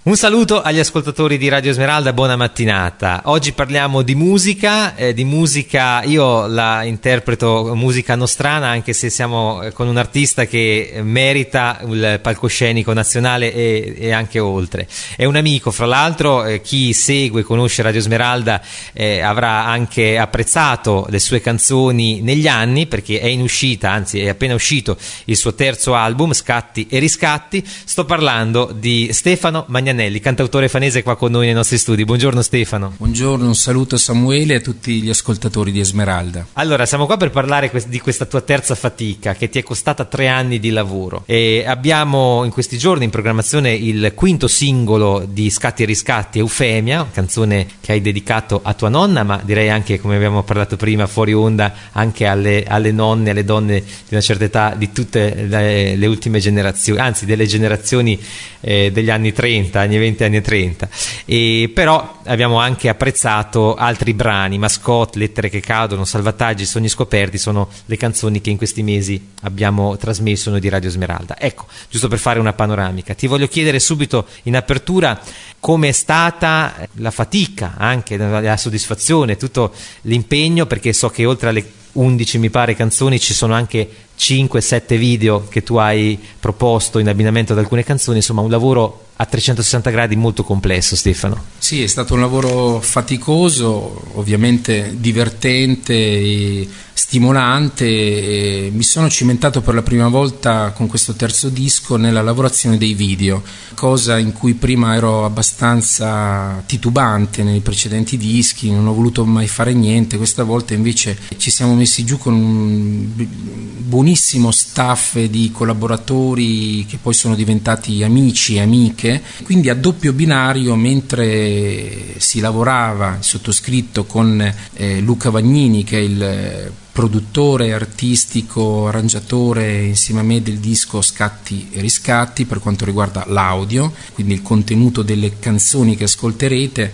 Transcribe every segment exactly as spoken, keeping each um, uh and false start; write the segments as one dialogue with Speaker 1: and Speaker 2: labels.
Speaker 1: Un saluto agli ascoltatori di Radio Esmeralda, buona mattinata. Oggi parliamo di musica, eh, di musica, io la interpreto musica nostrana, anche se siamo con un artista che merita il palcoscenico nazionale e, e anche oltre. È un amico, fra l'altro, eh, chi segue e conosce Radio Esmeralda eh, avrà anche apprezzato le sue canzoni negli anni, perché è in uscita, anzi è appena uscito il suo terzo album, Scatti e Riscatti. Sto parlando di Stefano Magnanelli, cantautore fanese, qua con noi nei nostri studi. Buongiorno Stefano.
Speaker 2: Buongiorno, un saluto a Samuele e a tutti gli ascoltatori di Esmeralda.
Speaker 1: Allora, siamo qua per parlare di questa tua terza fatica che ti è costata tre anni di lavoro, e abbiamo in questi giorni in programmazione il quinto singolo di Scatti e Riscatti, Eufemia, canzone che hai dedicato a tua nonna, ma direi anche, come abbiamo parlato prima fuori onda, anche alle, alle nonne, alle donne di una certa età, di tutte le, le ultime generazioni, anzi delle generazioni eh, degli anni trenta, anni venti, anni trenta. E però abbiamo anche apprezzato altri brani, Mascotte, Lettere che cadono, Salvataggi, Sogni scoperti, sono le canzoni che in questi mesi abbiamo trasmesso noi di Radio Esmeralda. Ecco, giusto per fare una panoramica, ti voglio chiedere subito in apertura come è stata la fatica, anche la soddisfazione, tutto l'impegno, perché so che oltre alle undici mi pare canzoni ci sono anche cinque sette video che tu hai proposto in abbinamento ad alcune canzoni, insomma un lavoro a trecentosessanta gradi molto complesso. Stefano.
Speaker 2: Sì, è stato un lavoro faticoso, ovviamente divertente e stimolante, e mi sono cimentato per la prima volta con questo terzo disco nella lavorazione dei video, cosa in cui prima ero abbastanza titubante nei precedenti dischi, non ho voluto mai fare niente. Questa volta invece ci siamo messi giù con un buonissimo staff di collaboratori che poi sono diventati amici e amiche, quindi a doppio binario, mentre si lavorava, il sottoscritto con eh, Luca Vagnini, che è il produttore artistico, arrangiatore insieme a me del disco Scatti e Riscatti per quanto riguarda l'audio, quindi il contenuto delle canzoni che ascolterete,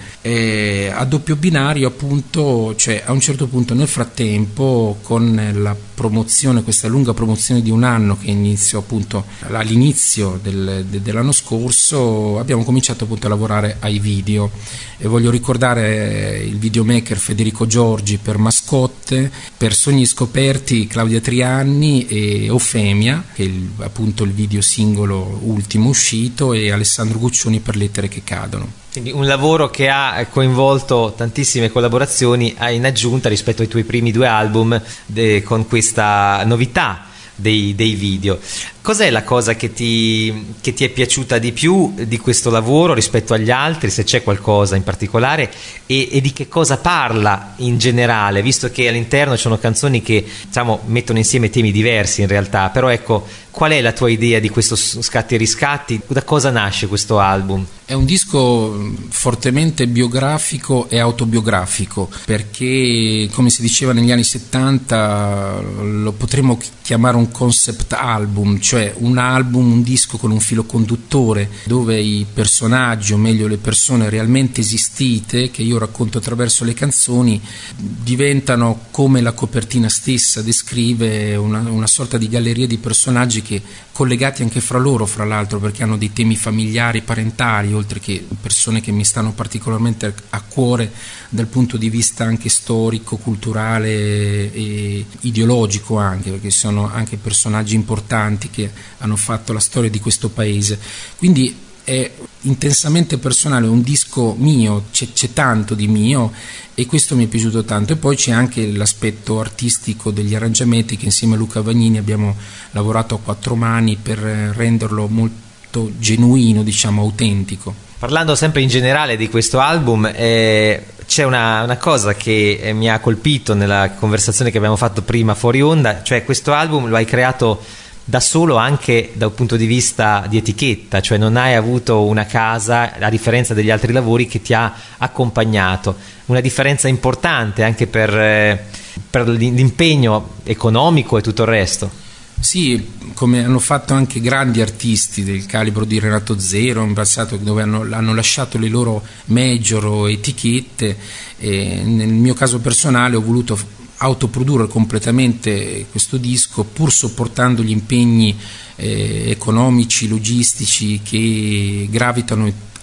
Speaker 2: e a doppio binario appunto, cioè a un certo punto nel frattempo, con la promozione, questa lunga promozione di un anno che iniziò appunto all'inizio del, de, dell'anno scorso, abbiamo cominciato appunto a lavorare ai video, e voglio ricordare il videomaker Federico Giorgi per Mascotte, per Sogni scoperti Claudia Trianni, e Eufemia, che è il, appunto il video singolo ultimo uscito, e Alessandro Guccioni per Lettere che cadono.
Speaker 1: Quindi un lavoro che ha coinvolto tantissime collaborazioni in aggiunta rispetto ai tuoi primi due album, de, con questa novità dei, dei video. Cos'è la cosa che ti, che ti è piaciuta di più di questo lavoro rispetto agli altri, se c'è qualcosa in particolare, e, e di che cosa parla in generale, visto che all'interno ci sono canzoni che, diciamo, mettono insieme temi diversi in realtà, però ecco, qual è la tua idea di questo Scatti e Riscatti? Da cosa nasce questo album?
Speaker 2: È un disco fortemente biografico e autobiografico, perché, come si diceva negli anni settanta, lo potremmo chiamare un concept album, cioè un album, un disco con un filo conduttore, dove i personaggi, o meglio le persone realmente esistite, che io racconto attraverso le canzoni, diventano, come la copertina stessa descrive, una, una sorta di galleria di personaggi che collegati anche fra loro, fra l'altro, perché hanno dei temi familiari, parentali, oltre che persone che mi stanno particolarmente a cuore dal punto di vista anche storico, culturale e ideologico, anche perché sono anche personaggi importanti che hanno fatto la storia di questo paese. Quindi è intensamente personale, un disco mio, c'è, c'è tanto di mio, e questo mi è piaciuto tanto. E poi c'è anche l'aspetto artistico degli arrangiamenti, che insieme a Luca Vagnini abbiamo lavorato a quattro mani per renderlo molto genuino, diciamo autentico.
Speaker 1: Parlando sempre in generale di questo album, eh, c'è una, una cosa che eh, mi ha colpito nella conversazione che abbiamo fatto prima fuori onda, cioè questo album lo hai creato da solo anche dal punto di vista di etichetta, cioè non hai avuto una casa, a differenza degli altri lavori, che ti ha accompagnato, una differenza importante anche per, eh, per l'impegno economico e tutto il resto.
Speaker 2: Sì, come hanno fatto anche grandi artisti del calibro di Renato Zero in passato, dove hanno, hanno lasciato le loro major o etichette, e nel mio caso personale ho voluto autoprodurre completamente questo disco, pur sopportando gli impegni eh, economici, logistici che gravitano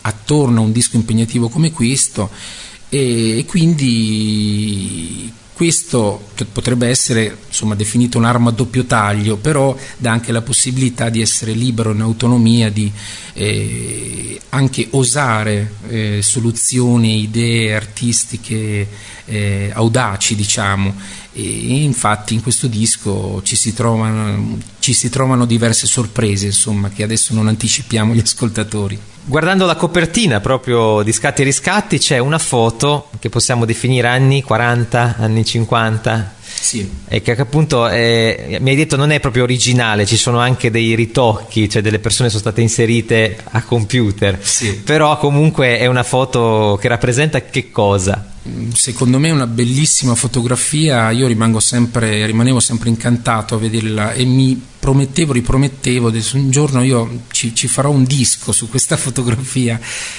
Speaker 2: attorno a un disco impegnativo come questo, e quindi questo potrebbe essere, insomma, definito un'arma a doppio taglio, però dà anche la possibilità di essere libero in autonomia, di eh, anche osare eh, soluzioni, idee artistiche eh, audaci, diciamo. E infatti in questo disco ci si trovano, ci si trovano diverse sorprese, insomma, che adesso non anticipiamo agli ascoltatori.
Speaker 1: Guardando la copertina proprio di Scatti e Riscatti c'è una foto che possiamo definire anni quaranta, anni cinquanta.
Speaker 2: Sì.
Speaker 1: E che appunto eh, mi hai detto non è proprio originale, ci sono anche dei ritocchi, cioè delle persone sono state inserite a computer.
Speaker 2: Sì.
Speaker 1: Però comunque è una foto che rappresenta che cosa?
Speaker 2: Secondo me è una bellissima fotografia, io rimango sempre, rimanevo sempre incantato a vederla e mi promettevo, ripromettevo, adesso un giorno io ci, ci farò un disco su questa fotografia,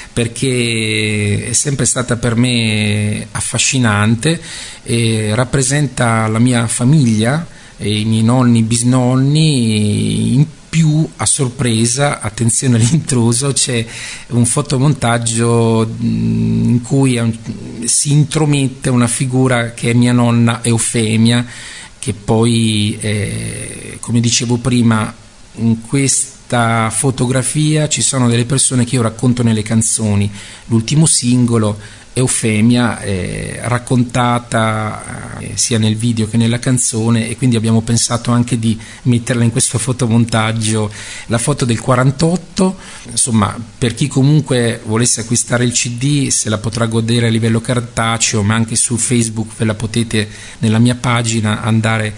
Speaker 2: perché è sempre stata per me affascinante e rappresenta la mia famiglia e i miei nonni, bisnonni. In più, a sorpresa, attenzione all'intruso, c'è un fotomontaggio in cui si intromette una figura che è mia nonna Eufemia, che poi, eh, come dicevo prima, in questa fotografia ci sono delle persone che io racconto nelle canzoni. L'ultimo singolo, Eufemia, è raccontata eh, sia nel video che nella canzone, e quindi abbiamo pensato anche di metterla in questo fotomontaggio, la foto del quarantotto. Insomma, per chi comunque volesse acquistare il C D se la potrà godere a livello cartaceo, ma anche su Facebook ve la potete, nella mia pagina, andare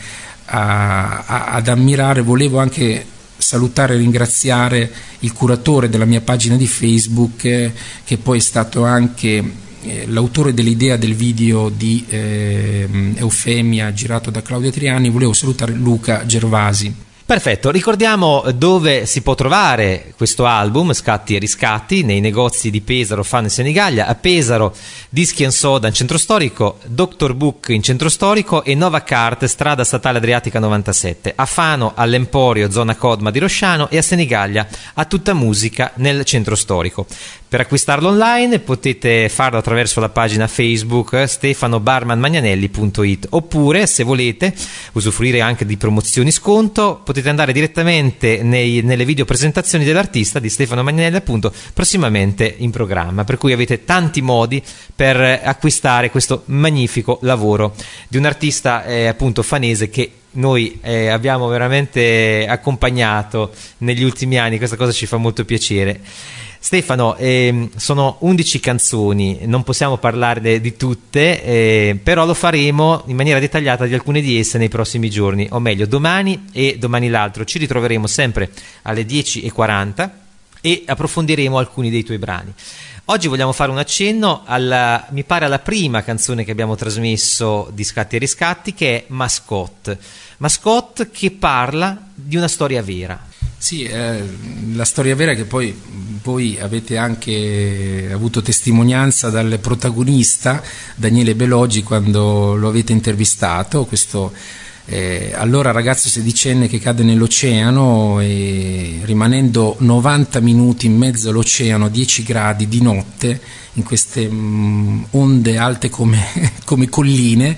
Speaker 2: a, a, ad ammirare. Volevo anche salutare e ringraziare il curatore della mia pagina di Facebook, eh, che poi è stato anche l'autore dell'idea del video di eh, Eufemia girato da Claudia Triani. Volevo salutare Luca Gervasi.
Speaker 1: Perfetto, ricordiamo dove si può trovare questo album Scatti e Riscatti: nei negozi di Pesaro, Fano e Senigallia. A Pesaro Dischi and Soda in centro storico, Doctor Book in centro storico e Nova Cart, strada statale Adriatica novantasette. A Fano all'Emporio, zona Codma di Rosciano, e a Senigallia a Tutta Musica nel centro storico. Per acquistarlo online potete farlo attraverso la pagina Facebook stefano barman magnanelli punto it, oppure, se volete usufruire anche di promozioni sconto, potete andare direttamente nei, nelle video presentazioni dell'artista di Stefano Magnanelli, appunto, prossimamente in programma, per cui avete tanti modi per acquistare questo magnifico lavoro di un artista eh, appunto fanese che noi eh, abbiamo veramente accompagnato negli ultimi anni. Questa cosa ci fa molto piacere. Stefano, eh, sono undici canzoni, non possiamo parlarne di tutte, eh, però lo faremo in maniera dettagliata di alcune di esse nei prossimi giorni, o meglio domani e domani l'altro. Ci ritroveremo sempre alle dieci e quaranta e approfondiremo alcuni dei tuoi brani. Oggi vogliamo fare un accenno alla, mi pare, alla prima canzone che abbiamo trasmesso di Scatti e Riscatti, che è Mascotte. Mascotte, che parla di una storia vera.
Speaker 2: Sì, eh, la storia vera, che poi voi avete anche avuto testimonianza dal protagonista Daniele Belogi quando lo avete intervistato, questo eh, allora ragazzo sedicenne che cade nell'oceano e, rimanendo novanta minuti in mezzo all'oceano a dieci gradi di notte, in queste mh, onde alte come, come colline,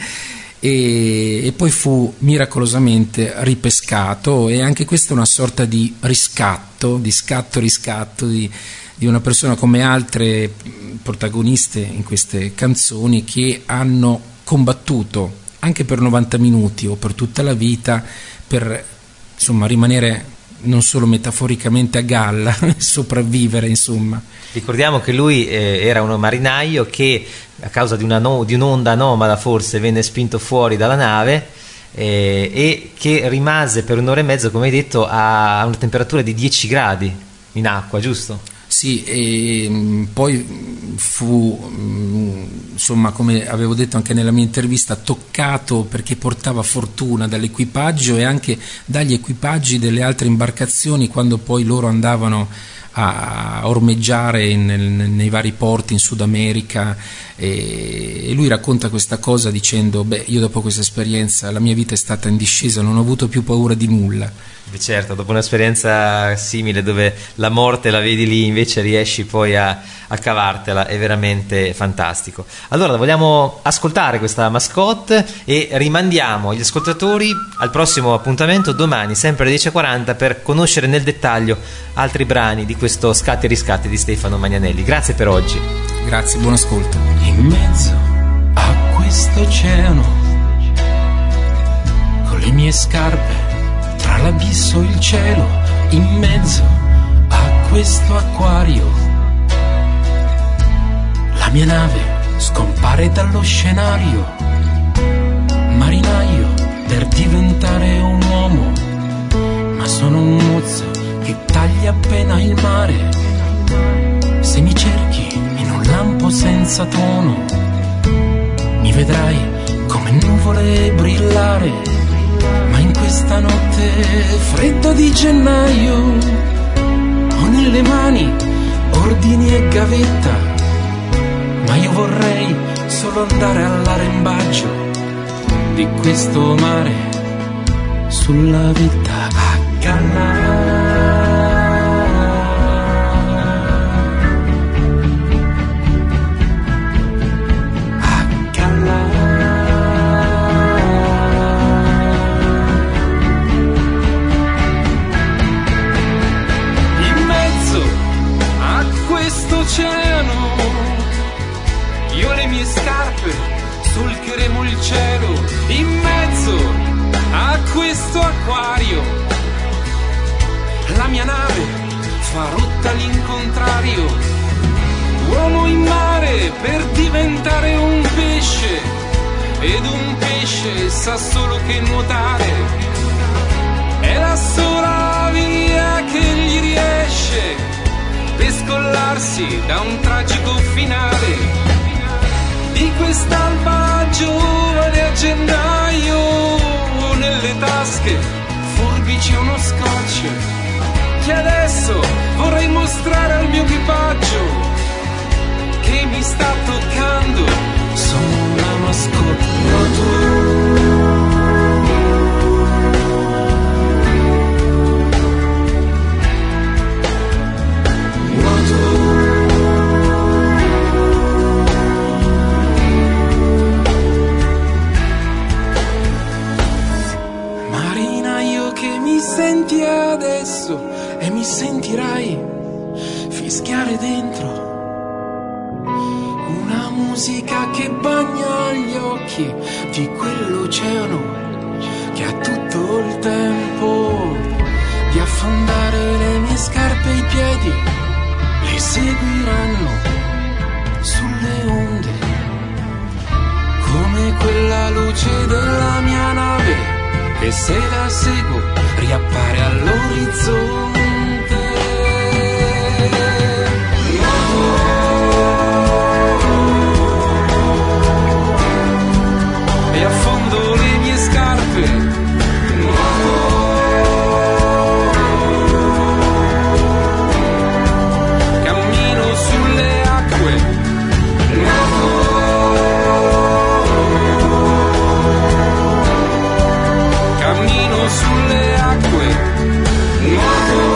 Speaker 2: E, e poi fu miracolosamente ripescato. E anche questa è una sorta di riscatto, di scatto riscatto di, di una persona come altre protagoniste in queste canzoni, che hanno combattuto anche per novanta minuti o per tutta la vita per, insomma, rimanere non solo metaforicamente a galla, sopravvivere, insomma.
Speaker 1: Ricordiamo che lui eh, era un marinaio che, a causa di, una no, di un'onda anomala forse, venne spinto fuori dalla nave eh, e che rimase per un'ora e mezzo, come hai detto, a una temperatura di dieci gradi in acqua, giusto?
Speaker 2: Sì, e poi fu, insomma, come avevo detto anche nella mia intervista, toccato perché portava fortuna dall'equipaggio e anche dagli equipaggi delle altre imbarcazioni, quando poi loro andavano a ormeggiare in, nei vari porti in Sud America, e lui racconta questa cosa dicendo: beh, io dopo questa esperienza la mia vita è stata in discesa, non ho avuto più paura di nulla.
Speaker 1: Certo, dopo un'esperienza simile dove la morte la vedi lì, invece riesci poi a, a cavartela, è veramente fantastico. Allora vogliamo ascoltare questa mascotte e rimandiamo gli ascoltatori al prossimo appuntamento domani sempre alle dieci e quaranta per conoscere nel dettaglio altri brani di questo Scatti e Riscatti di Stefano Magnanelli. Grazie per oggi.
Speaker 2: Grazie, buon ascolto.
Speaker 3: In mezzo a questo oceano, con le mie scarpe tra l'abisso e il cielo, in mezzo a questo acquario, la mia nave scompare dallo scenario. Marinaio per diventare un uomo, ma sono un mozzo che taglia appena il mare. Se mi cerchi in un lampo senza tono, mi vedrai come nuvole brillare. Ma in questa notte fredda di gennaio ho nelle mani ordini e gavetta, ma io vorrei solo andare all'arembaggio di questo mare sulla vetta a galla. Io le mie scarpe solcheremo il cielo, in mezzo a questo acquario. La mia nave fa rotta all'incontrario. Uomo in mare per diventare un pesce, ed un pesce sa solo che nuotare è la sola via che gli riesce per scollarsi da un tragico finale di quest'alba giovane a gennaio. Nelle tasche forbici e uno scotch che adesso vorrei mostrare al mio equipaggio che mi sta toccando. Sono una mascotte. Senti adesso e mi sentirai fischiare dentro una musica che bagna gli occhi di quell'oceano che ha tutto il tempo di affondare le mie scarpe e i piedi, li seguiranno sulle onde come quella luce della mia nave che se la seguo riappare all'orizzonte. E affondo le mie scarpe. Cammino sulle acque. Cammino sulle acque, nuoto.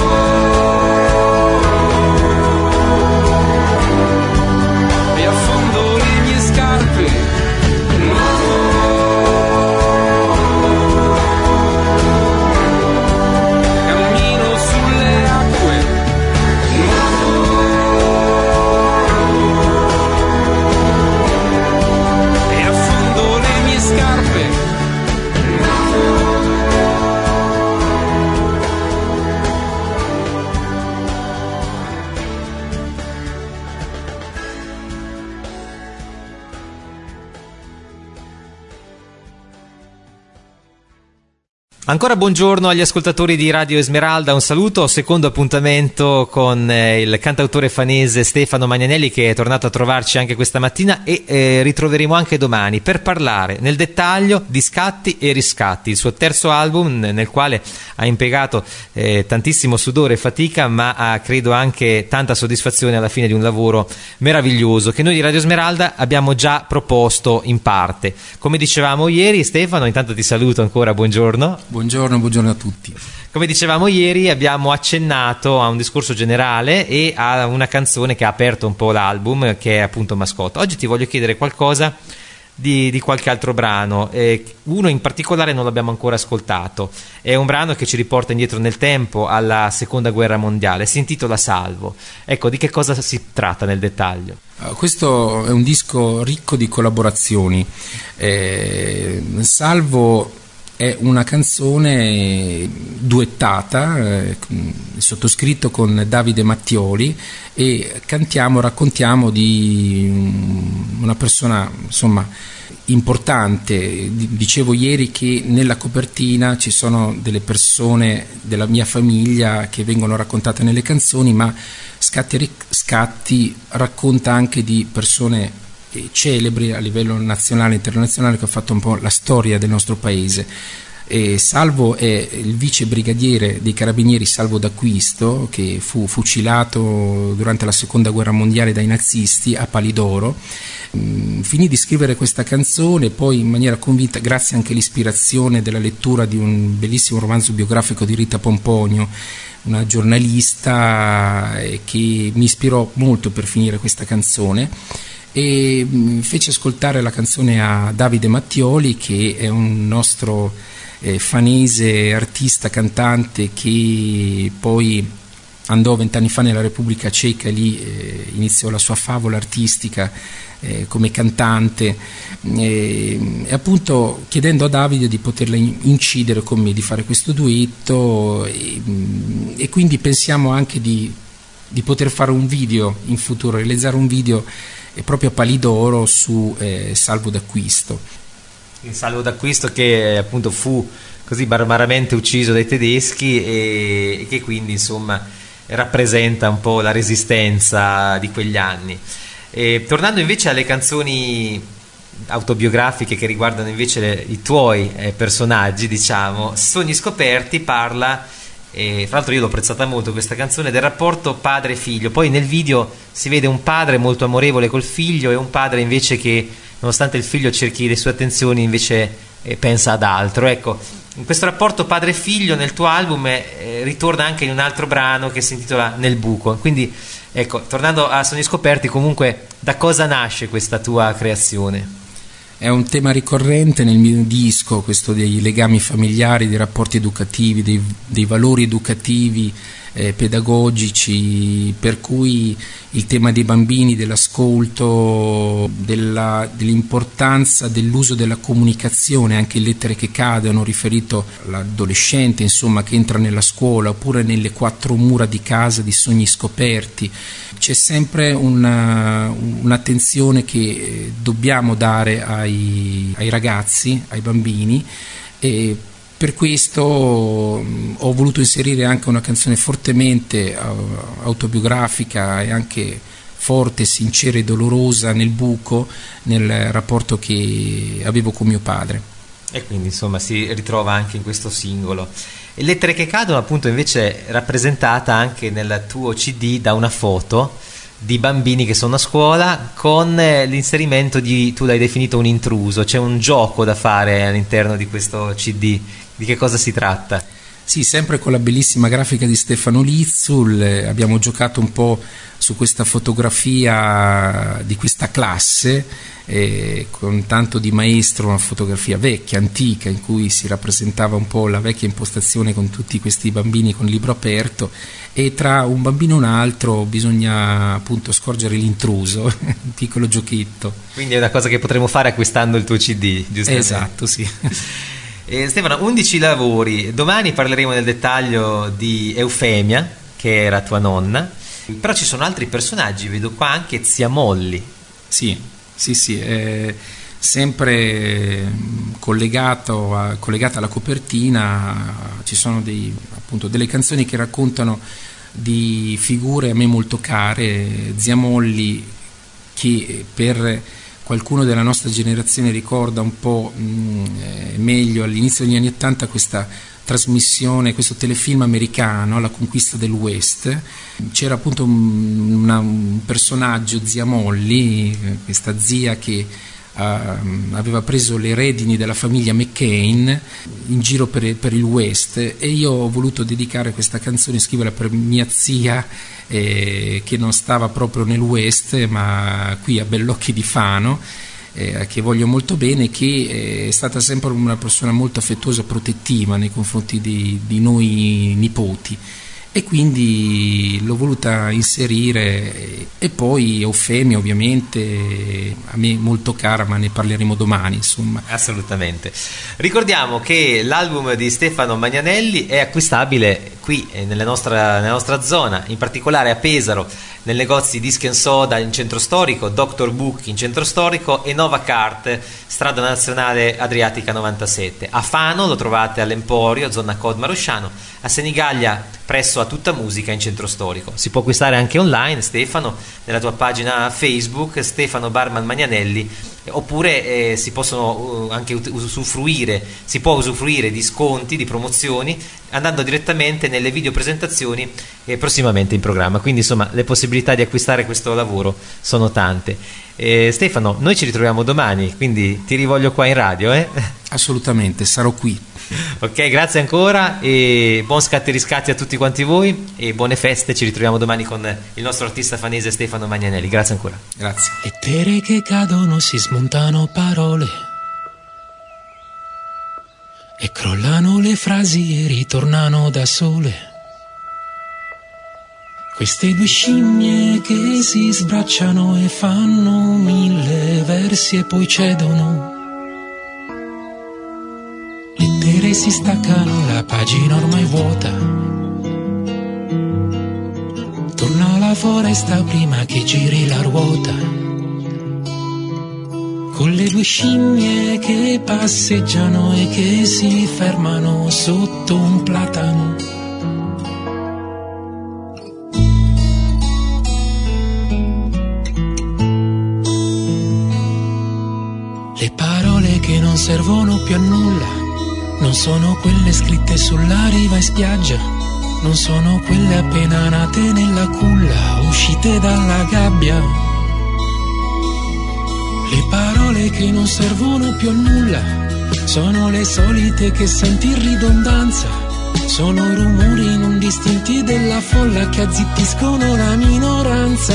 Speaker 1: Ancora buongiorno agli ascoltatori di Radio Esmeralda, un saluto, secondo appuntamento con eh, il cantautore fanese Stefano Magnanelli, che è tornato a trovarci anche questa mattina, e eh, ritroveremo anche domani per parlare nel dettaglio di Scatti e Riscatti, il suo terzo album nel quale ha impiegato eh, tantissimo sudore e fatica, ma ha credo anche tanta soddisfazione alla fine di un lavoro meraviglioso che noi di Radio Esmeralda abbiamo già proposto in parte. Come dicevamo ieri, Stefano, intanto ti saluto ancora, buongiorno.
Speaker 2: Buongiorno, buongiorno a tutti.
Speaker 1: Come dicevamo ieri, abbiamo accennato a un discorso generale e a una canzone che ha aperto un po' l'album, che è appunto Mascotte. Oggi ti voglio chiedere qualcosa di, di qualche altro brano. Eh, uno in particolare non l'abbiamo ancora ascoltato. È un brano che ci riporta indietro nel tempo, alla seconda guerra mondiale. Si intitola Salvo. Ecco, di che cosa si tratta nel dettaglio?
Speaker 2: Uh, questo è un disco ricco di collaborazioni. Eh, Salvo è una canzone duettata, eh, sottoscritto con Davide Mattioli, e cantiamo, raccontiamo di una persona insomma importante. Dicevo ieri che nella copertina ci sono delle persone della mia famiglia che vengono raccontate nelle canzoni, ma Scatti Scatti racconta anche di persone celebri a livello nazionale e internazionale che ha fatto un po' la storia del nostro paese. E Salvo è il vice brigadiere dei carabinieri Salvo d'Acquisto, che fu fucilato durante la seconda guerra mondiale dai nazisti a Pali d'Oro. Finì di scrivere questa canzone poi in maniera convinta, grazie anche all'ispirazione della lettura di un bellissimo romanzo biografico di Rita Pomponio, una giornalista che mi ispirò molto per finire questa canzone, e fece ascoltare la canzone a Davide Mattioli, che è un nostro eh, fanese artista cantante che poi andò vent'anni fa nella Repubblica Ceca e lì eh, iniziò la sua favola artistica eh, come cantante, e, e appunto chiedendo a Davide di poterla incidere con me, di fare questo duetto, e, e quindi pensiamo anche di, di poter fare un video in futuro, realizzare un video e proprio a Pali d'Oro su eh, Salvo d'Acquisto.
Speaker 1: Il Salvo d'Acquisto che appunto fu così barbaramente ucciso dai tedeschi e, e che quindi insomma rappresenta un po' la resistenza di quegli anni. E, tornando invece alle canzoni autobiografiche che riguardano invece le, i tuoi eh, personaggi, diciamo, Sogni Scoperti parla, e fra l'altro io l'ho apprezzata molto questa canzone, del rapporto padre-figlio. Poi nel video si vede un padre molto amorevole col figlio e un padre invece che, nonostante il figlio cerchi le sue attenzioni, invece eh, pensa ad altro. Ecco, in questo rapporto padre-figlio nel tuo album eh, ritorna anche in un altro brano che si intitola Nel buco. Quindi ecco, tornando a Sogni Scoperti, comunque da cosa nasce questa tua creazione?
Speaker 2: È un tema ricorrente nel mio disco, questo dei legami familiari, dei rapporti educativi, dei, dei valori educativi, eh, pedagogici, per cui il tema dei bambini, dell'ascolto, della, dell'importanza dell'uso della comunicazione, anche in Lettere che cadono, riferito all'adolescente insomma che entra nella scuola, oppure nelle quattro mura di casa di Sogni Scoperti. C'è sempre una, un'attenzione che dobbiamo dare ai, ai ragazzi, ai bambini, e per questo ho voluto inserire anche una canzone fortemente autobiografica e anche forte, sincera e dolorosa, Nel buco, nel rapporto che avevo con mio padre.
Speaker 1: E quindi insomma si ritrova anche in questo singolo. E Lettere che cadono appunto invece rappresentata anche nel tuo C D da una foto di bambini che sono a scuola con l'inserimento di, tu l'hai definito un intruso, c'è un gioco da fare all'interno di questo C D. Di che cosa si tratta?
Speaker 2: Sì, sempre con la bellissima grafica di Stefano Lizzul, eh, abbiamo giocato un po' su questa fotografia di questa classe, eh, con tanto di maestro, una fotografia vecchia, antica, in cui si rappresentava un po' la vecchia impostazione con tutti questi bambini con il libro aperto, e tra un bambino e un altro bisogna appunto scorgere l'intruso, un piccolo giochetto.
Speaker 1: Quindi è una cosa che potremo fare acquistando il tuo C D, giustamente?
Speaker 2: Esatto, sì.
Speaker 1: Eh, Stefano, undici lavori. Domani parleremo nel dettaglio di Eufemia, che era tua nonna, però ci sono altri personaggi, vedo qua anche Zia Molly.
Speaker 2: Sì, sì, sì. Eh, Sempre collegato a, collegata alla copertina ci sono dei, appunto, delle canzoni che raccontano di figure a me molto care. Zia Molly, che per qualcuno della nostra generazione ricorda un po' mh, meglio all'inizio degli anni Ottanta questa trasmissione, questo telefilm americano, La conquista del West. C'era appunto un, una, un personaggio, Zia Molly, questa zia che Uh, aveva preso le redini della famiglia McCain in giro per, per il West, e io ho voluto dedicare questa canzone, scriverla per mia zia eh, che non stava proprio nel West ma qui a Bellocchi di Fano, eh, che voglio molto bene, che eh, è stata sempre una persona molto affettuosa e protettiva nei confronti di, di noi nipoti, e quindi l'ho voluta inserire. E poi Eufemia, ovviamente, a me molto cara, ma ne parleremo domani, insomma.
Speaker 1: Assolutamente. Ricordiamo che l'album di Stefano Magnanelli è acquistabile qui nella nostra, nella nostra zona, in particolare a Pesaro, nel negozio di Dischi and Soda in centro storico, Doctor Book in centro storico e Nova Cart, strada nazionale Adriatica novantasette. A Fano lo trovate all'Emporio, zona Cod Marosciano, a Senigallia presso A Tutta Musica in centro storico. Si può acquistare anche online, Stefano, nella tua pagina Facebook, Stefano Barman Magnanelli, oppure eh, si possono uh, anche usufruire, si può usufruire di sconti, di promozioni, andando direttamente nelle videopresentazioni eh, prossimamente in programma. Quindi insomma le possibilità di acquistare questo lavoro sono tante. eh, Stefano, noi ci ritroviamo domani, quindi ti rivoglio qua in radio, eh?
Speaker 2: Assolutamente, sarò qui.
Speaker 1: Ok, grazie ancora e buon scatti e riscatti a tutti quanti voi e buone feste. Ci ritroviamo domani con il nostro artista fanese Stefano Magnanelli. Grazie ancora.
Speaker 2: Grazie.
Speaker 3: Lettere che cadono, si smontano parole e crollano le frasi e ritornano da sole. Queste due scimmie che si sbracciano e fanno mille versi e poi cedono. Lettere si staccano, la pagina ormai vuota. Torna alla foresta prima che giri la ruota. Con le due scimmie che passeggiano e che si fermano sotto un platano. Le parole che non servono più a nulla non sono quelle scritte sulla riva in spiaggia, non sono quelle appena nate nella culla, uscite dalla gabbia. Le parole che non servono più a nulla sono le solite che senti in ridondanza, sono rumori non distinti della folla che azzittiscono la minoranza.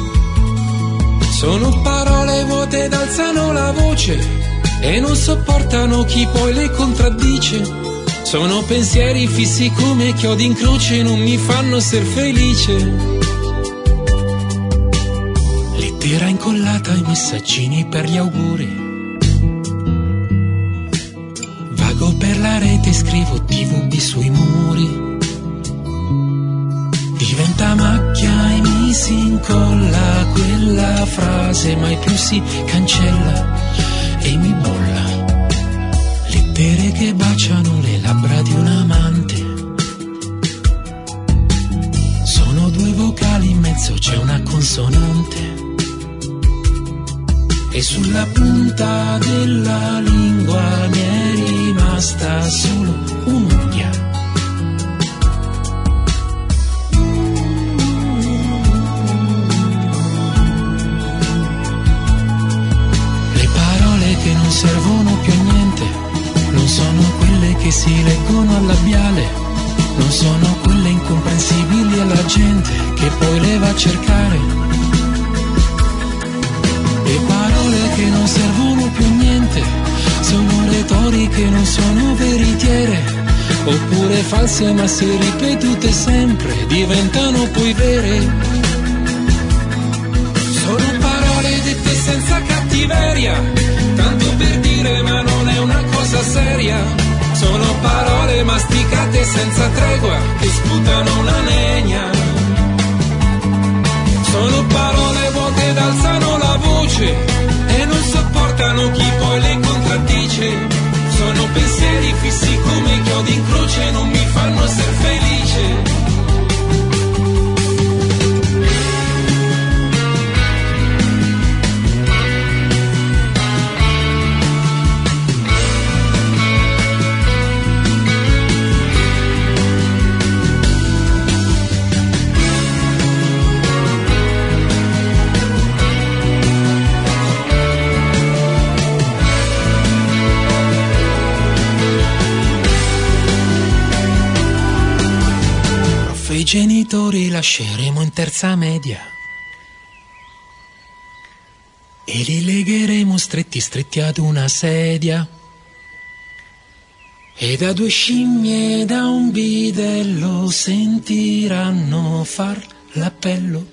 Speaker 3: Sono parole vuote ed alzano la voce e non sopportano chi poi le contraddice. Sono pensieri fissi come chiodi in croce e non mi fanno ser felice. Lettera incollata ai messaggini per gli auguri. Vago per la rete, scrivo T V B sui muri. Diventa macchia e mi si incolla quella frase, mai più si cancella e mi bolla. Lettere che baciano le labbra di un amante. Sono due vocali, in mezzo c'è una consonante. E sulla punta della lingua mi è rimasta solo un'unghia. Che non servono più a niente, non sono quelle che si leggono al labiale, non sono quelle incomprensibili alla gente che poi le va a cercare. Le parole che non servono più a niente sono retoriche, non sono veritiere, oppure false ma se ripetute sempre diventano poi vere. Sono parole dette senza cattiveria, tanto per dire ma non è una cosa seria. Sono parole masticate senza tregua che sputano una legna. Sono parole vuote ed alzano la voce e non sopportano chi chiodi in croce non mi fanno essere felice. I genitori lasceremo in terza media e li legheremo stretti stretti ad una sedia, e da due scimmie da un bidello sentiranno far l'appello.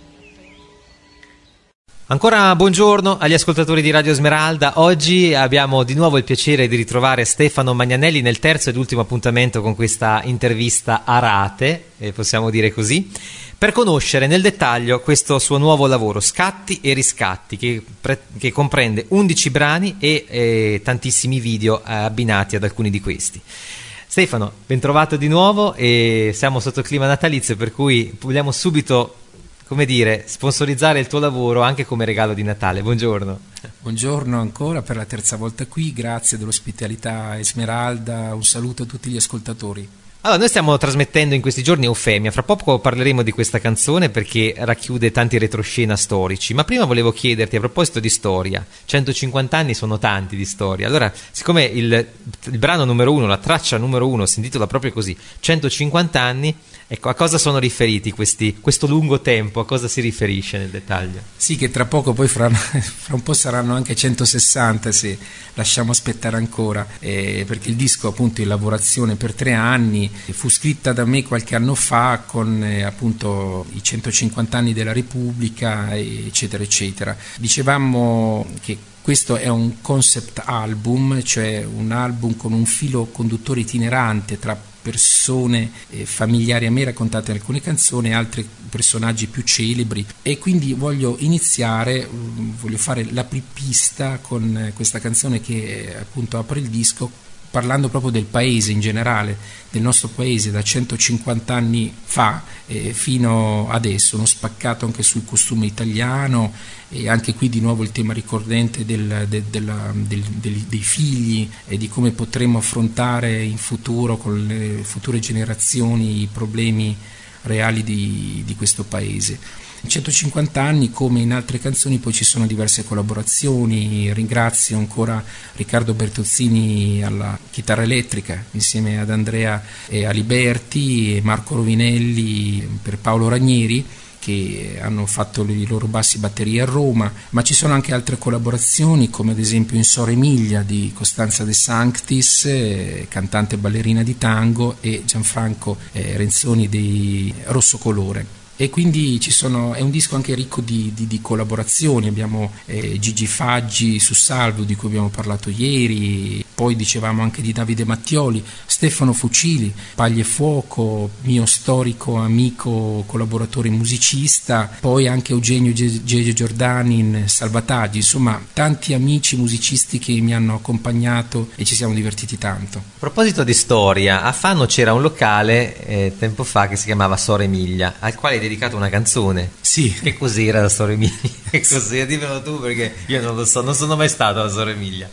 Speaker 1: Ancora buongiorno agli ascoltatori di Radio Smeralda. Oggi abbiamo di nuovo il piacere di ritrovare Stefano Magnanelli nel terzo ed ultimo appuntamento con questa intervista a rate, eh, possiamo dire così, per conoscere nel dettaglio questo suo nuovo lavoro, Scatti e riscatti, che, pre- che comprende undici brani e eh, tantissimi video eh, abbinati ad alcuni di questi. Stefano, ben trovato di nuovo, e siamo sotto il clima natalizio, per cui vogliamo subito, come dire, sponsorizzare il tuo lavoro anche come regalo di Natale. Buongiorno.
Speaker 2: Buongiorno ancora per la terza volta qui, grazie dell'ospitalità Esmeralda, un saluto a tutti gli ascoltatori.
Speaker 1: Allora, noi stiamo trasmettendo in questi giorni Eufemia, fra poco parleremo di questa canzone perché racchiude tanti retroscena storici, ma prima volevo chiederti, a proposito di storia, centocinquanta anni sono tanti di storia, allora siccome il, il brano numero uno, la traccia numero uno si intitola proprio così, centocinquanta anni, ecco, a cosa sono riferiti questi, questo lungo tempo, a cosa si riferisce nel dettaglio?
Speaker 2: Sì, che tra poco poi fra, fra un po' saranno anche centosessanta se lasciamo aspettare ancora, eh, perché il disco appunto in lavorazione per tre anni, fu scritta da me qualche anno fa con eh, appunto i centocinquanta anni della Repubblica, eccetera eccetera. Dicevamo che questo è un concept album, cioè un album con un filo conduttore itinerante tra persone eh, familiari a me raccontate alcune canzoni e altri personaggi più celebri, e quindi voglio iniziare, um, voglio fare la pista con eh, questa canzone che eh, appunto apre il disco, parlando proprio del paese in generale, del nostro paese da centocinquanta anni fa eh, fino adesso, uno spaccato anche sul costume italiano, e anche qui di nuovo il tema ricorrente del, del, della, del, del, dei figli e di come potremo affrontare in futuro con le future generazioni i problemi reali di, di questo paese. In centocinquanta anni, come in altre canzoni, poi ci sono diverse collaborazioni. Ringrazio ancora Riccardo Bertozzini alla chitarra elettrica insieme ad Andrea e Aliberti, e Marco Rovinelli per Paolo Ranieri, che hanno fatto i loro bassi batteria a Roma, ma ci sono anche altre collaborazioni, come ad esempio in Sor Emilia di Costanza De Sanctis, eh, cantante e ballerina di tango, e Gianfranco eh, Renzoni di Rosso Colore. E quindi ci sono, è un disco anche ricco di, di, di collaborazioni. Abbiamo eh, Gigi Faggi su Salvo, di cui abbiamo parlato ieri, poi dicevamo anche di Davide Mattioli, Stefano Fucili, Paglie e Fuoco, mio storico amico, collaboratore musicista, poi anche Eugenio Gege Giordani in Salvataggi, insomma tanti amici musicisti che mi hanno accompagnato e ci siamo divertiti tanto.
Speaker 1: A proposito di storia, a Fano c'era un locale eh, tempo fa che si chiamava Sor Emilia, al quale hai dedicato una canzone.
Speaker 2: Sì.
Speaker 1: Che cos'era la Sor Emilia? Che cos'era? Dimmelo tu, perché io non lo so, non sono mai stato alla Sor Emilia.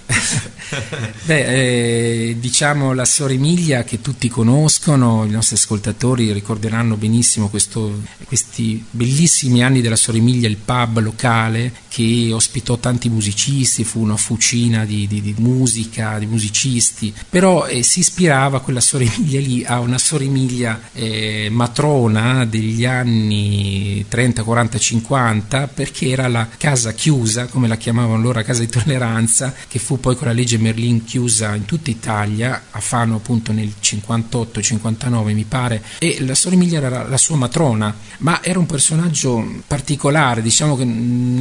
Speaker 2: Beh, eh, diciamo la Sor Emilia che tutti conoscono, i nostri ascoltatori ricorderanno benissimo questo, questi bellissimi anni della Sor Emilia, il pub locale che ospitò tanti musicisti, fu una fucina di, di, di musica, di musicisti, però eh, si ispirava quella Sor Emilia lì a una Sor Emilia eh, matrona degli anni trenta, quaranta, cinquanta, perché era la casa chiusa, come la chiamavano loro, casa di tolleranza, che fu poi con la legge Merlin chiusa in tutta Italia, a Fano appunto nel cinquantotto cinquantanove mi pare, e la Sor Emilia era la sua matrona, ma era un personaggio particolare, diciamo che non è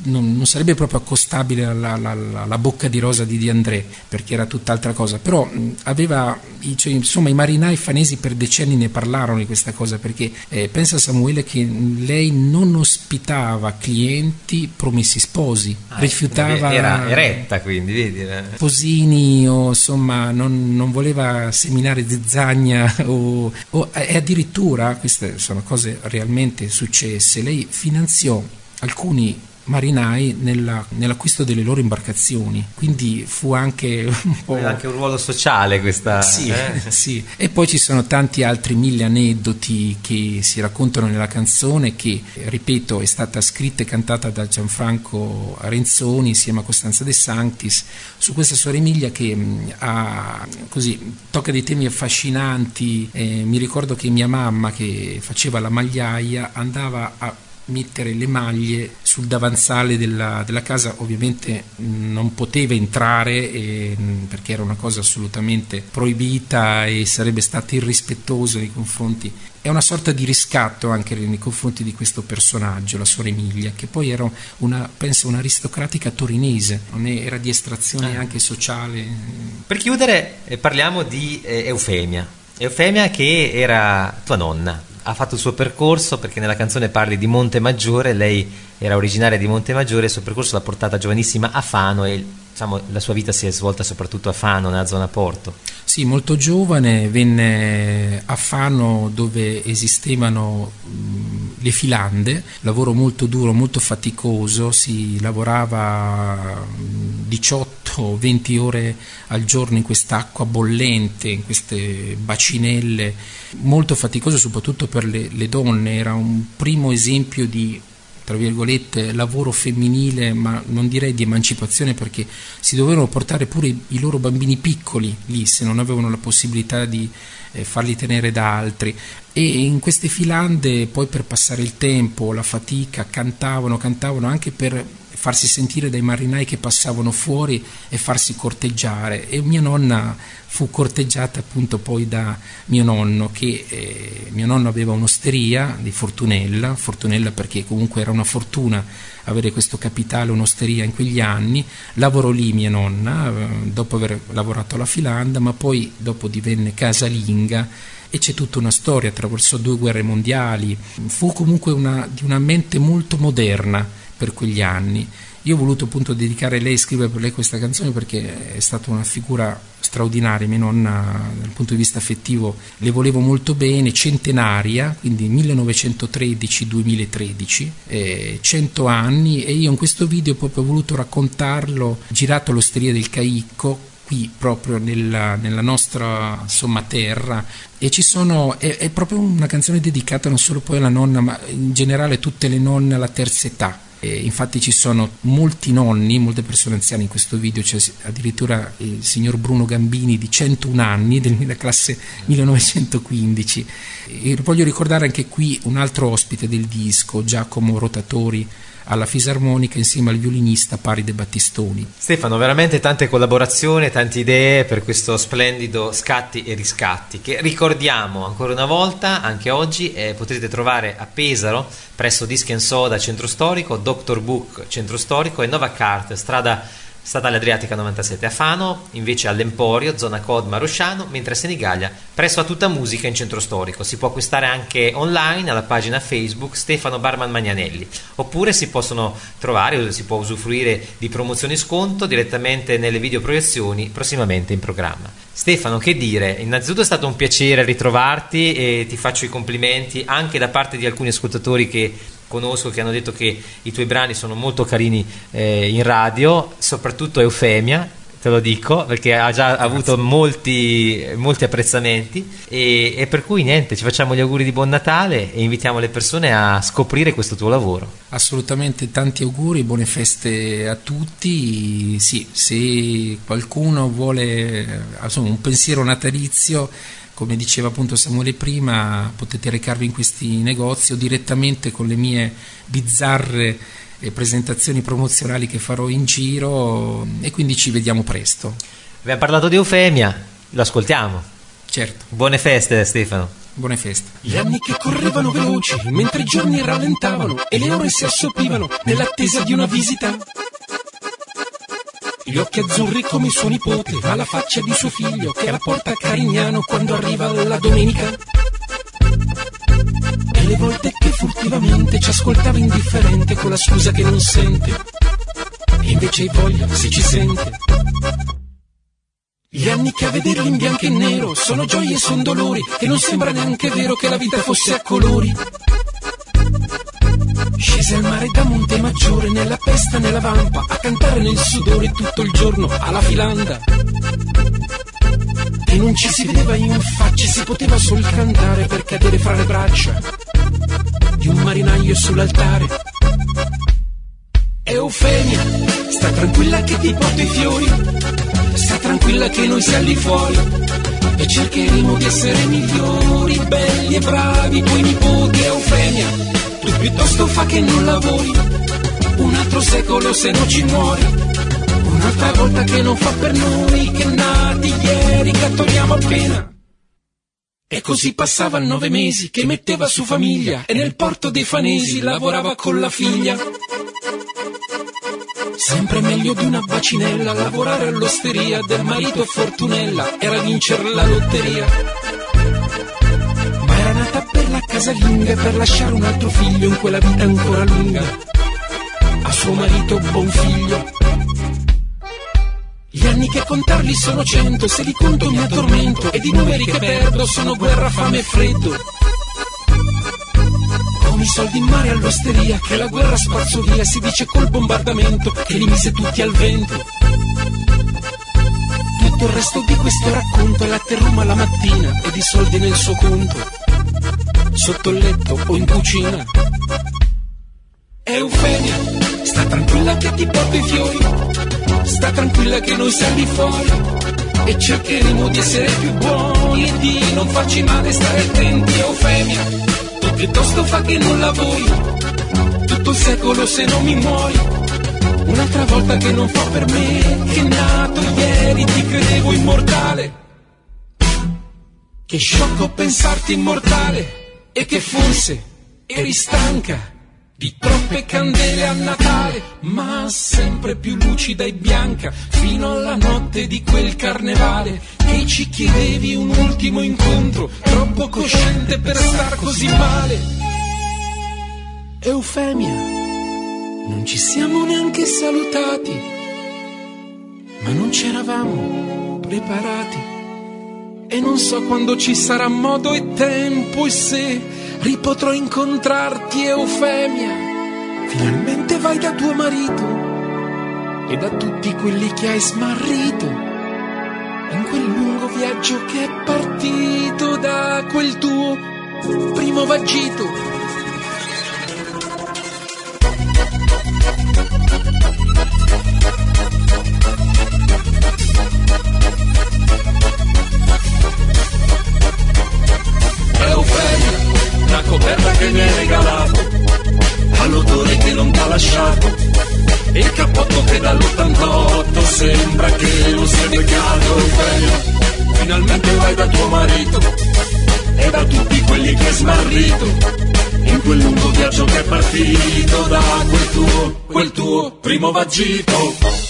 Speaker 2: non, non sarebbe proprio accostabile alla, alla, alla Bocca di Rosa di De André, perché era tutt'altra cosa, però mh, aveva, cioè, insomma, i marinai fanesi per decenni ne parlarono di questa cosa, perché eh, pensa Samuele che lei non ospitava clienti promessi sposi, ah, rifiutava,
Speaker 1: era eretta, quindi vedi,
Speaker 2: sposini, o insomma non, non voleva seminare zizzagna o, o e addirittura, queste sono cose realmente successe, lei finanziò alcuni marinai nella, nell'acquisto delle loro imbarcazioni, quindi fu anche un po'
Speaker 1: anche un ruolo sociale questa,
Speaker 2: sì,
Speaker 1: eh?
Speaker 2: sì. E poi ci sono tanti altri mille aneddoti che si raccontano nella canzone, che ripeto è stata scritta e cantata da Gianfranco Arenzoni insieme a Costanza De Sanctis, su questa Suor Emilia che mh, ha, così, tocca dei temi affascinanti. Eh, mi ricordo che mia mamma, che faceva la magliaia, andava a mettere le maglie sul davanzale della, della casa, ovviamente non poteva entrare e, perché era una cosa assolutamente proibita e sarebbe stato irrispettoso nei confronti. È una sorta di riscatto anche nei confronti di questo personaggio, la Suor Emilia, che poi era una, penso, un'aristocratica torinese, non è, era di estrazione eh. anche sociale.
Speaker 1: Per chiudere eh, parliamo di eh, Eufemia Eufemia che era tua nonna. Ha fatto il suo percorso, perché nella canzone parli di Montemaggiore, lei era originaria di Montemaggiore, il suo percorso l'ha portata giovanissima a Fano e diciamo, la sua vita si è svolta soprattutto a Fano, nella zona Porto.
Speaker 2: Sì, molto giovane venne a Fano, dove esistevano mh, le filande, lavoro molto duro, molto faticoso, si lavorava diciotto venti ore al giorno in quest'acqua bollente, in queste bacinelle, molto faticoso soprattutto per le, le donne. Era un primo esempio di, tra virgolette, lavoro femminile, ma non direi di emancipazione, perché si dovevano portare pure i, i loro bambini piccoli lì, se non avevano la possibilità di eh, farli tenere da altri. E in queste filande poi, per passare il tempo, la fatica, cantavano, cantavano anche per farsi sentire dai marinai che passavano fuori e farsi corteggiare. E mia nonna fu corteggiata appunto poi da mio nonno, che eh, mio nonno aveva un'osteria di Fortunella, Fortunella perché comunque era una fortuna avere questo capitale, un'osteria in quegli anni. Lavorò lì mia nonna, eh, dopo aver lavorato alla filanda, ma poi dopo divenne casalinga, e c'è tutta una storia, attraversò due guerre mondiali, fu comunque una, di una mente molto moderna per quegli anni. Io ho voluto appunto dedicare a lei, scrivere per lei questa canzone, perché è stata una figura straordinaria. Mia nonna, dal punto di vista affettivo, le volevo molto bene, centenaria, quindi millenovecentotredici duemilatredici, eh, cento anni, e io in questo video proprio ho voluto raccontarlo, girato all'Osteria del Caicco, qui proprio nella, nella nostra insomma terra, e ci sono è, è proprio una canzone dedicata non solo poi alla nonna, ma in generale a tutte le nonne alla terza età. E infatti ci sono molti nonni, molte persone anziane in questo video, c'è addirittura il signor Bruno Gambini di centouno anni, della classe millenovecentoquindici. E voglio ricordare anche qui un altro ospite del disco, Giacomo Rotatori alla fisarmonica, insieme al violinista Paride Battistoni.
Speaker 1: Stefano, veramente tante collaborazioni, tante idee per questo splendido Scatti e Riscatti, che ricordiamo ancora una volta anche oggi eh, potrete trovare a Pesaro presso Disc and Soda Centro Storico, Doctor Book Centro Storico e Nova Cart strada Statale Adriatica novantasette. A Fano invece all'Emporio, zona Codma Rosciano, mentre a Senigallia presso a Tutta Musica in Centro Storico. Si può acquistare anche online alla pagina Facebook Stefano Barman Magnanelli, oppure si possono trovare, si può usufruire di promozioni sconto direttamente nelle videoproiezioni prossimamente in programma. Stefano, che dire, innanzitutto è stato un piacere ritrovarti e ti faccio i complimenti anche da parte di alcuni ascoltatori che conosco, che hanno detto che i tuoi brani sono molto carini eh, in radio, soprattutto Eufemia, te lo dico perché ha già avuto molti, molti apprezzamenti, e, e per cui niente, ci facciamo gli auguri di buon Natale e invitiamo le persone a scoprire questo tuo lavoro.
Speaker 2: Assolutamente, tanti auguri, buone feste a tutti. Sì, se qualcuno vuole insomma, un pensiero natalizio, come diceva appunto Samuele prima, potete recarvi in questi negozi o direttamente con le mie bizzarre presentazioni promozionali che farò in giro, e quindi ci vediamo presto.
Speaker 1: Abbiamo parlato di Eufemia, lo ascoltiamo.
Speaker 2: Certo.
Speaker 1: Buone feste Stefano.
Speaker 2: buone feste.
Speaker 3: Gli anni che correvano veloci, mentre i giorni rallentavano e le ore si assopivano nell'attesa di una visita. Gli occhi azzurri come suo nipote, ma la faccia di suo figlio che la porta a Carignano quando arriva la domenica. E le volte che furtivamente ci ascoltava indifferente con la scusa che non sente, e invece hai voglia se ci sente. Gli anni che a vederli in bianco e nero sono gioie e son dolori, e non sembra neanche vero che la vita fosse a colori. Scese al mare da Montemaggiore, nella pesta, nella vampa, a cantare nel sudore tutto il giorno alla filanda. E non ci si vedeva in faccia, si poteva sol cantare per cadere fra le braccia di un marinaio sull'altare. Eufemia, sta tranquilla che ti porto i fiori, sta tranquilla che noi siamo lì fuori e cercheremo di essere migliori, belli e bravi tuoi nipoti. Eufemia, tu piuttosto fa che non lavori un altro secolo se non ci muori, un'altra volta che non fa per noi che nati ieri cattoriamo appena. E così passava nove mesi che metteva su famiglia e nel porto dei Fanesi lavorava con la figlia. Sempre meglio di una bacinella lavorare all'osteria del marito a Fortunella era vincere la lotteria. Ma era nata per la casalinga e per lasciare un altro figlio in quella vita ancora lunga a suo marito buon figlio. Gli anni che contarli sono cento, se li conto mi addormento, ed i numeri che perdo sono guerra, fame e freddo. Come i soldi in mare all'osteria che la guerra spazzò via, si dice col bombardamento che li mise tutti al vento. Tutto il resto di questo racconto è latte e rum alla mattina ed i soldi nel suo conto, sotto il letto o in cucina. Eufemia, sta tranquilla che ti porto i fiori, sta tranquilla che noi siamo lì fuori e cercheremo di essere più buoni e di non farci male, stare attenti. Eufemia, tu piuttosto fa che non lavori tutto il secolo se non mi muori, un'altra volta che non fa per me che nato ieri ti credevo immortale. Che sciocco pensarti immortale e che forse eri stanca di troppe candele a Natale, ma sempre più lucida e bianca fino alla notte di quel carnevale che ci chiedevi un ultimo incontro, troppo cosciente per star così male. Eufemia, non ci siamo neanche salutati, ma non c'eravamo preparati. E non so quando ci sarà modo e tempo e se ripotrò incontrarti. Eufemia, finalmente vai da tuo marito e da tutti quelli che hai smarrito in quel lungo viaggio che è partito da quel tuo primo vagito. Una coperta che mi hai regalato, all'odore che non t'ha lasciato, e il cappotto che dall'ottantotto sembra che non sia beccato. Eufemia, finalmente vai da tuo marito e da tutti quelli che hai smarrito in quel lungo viaggio che è partito da quel tuo, quel tuo primo vagito.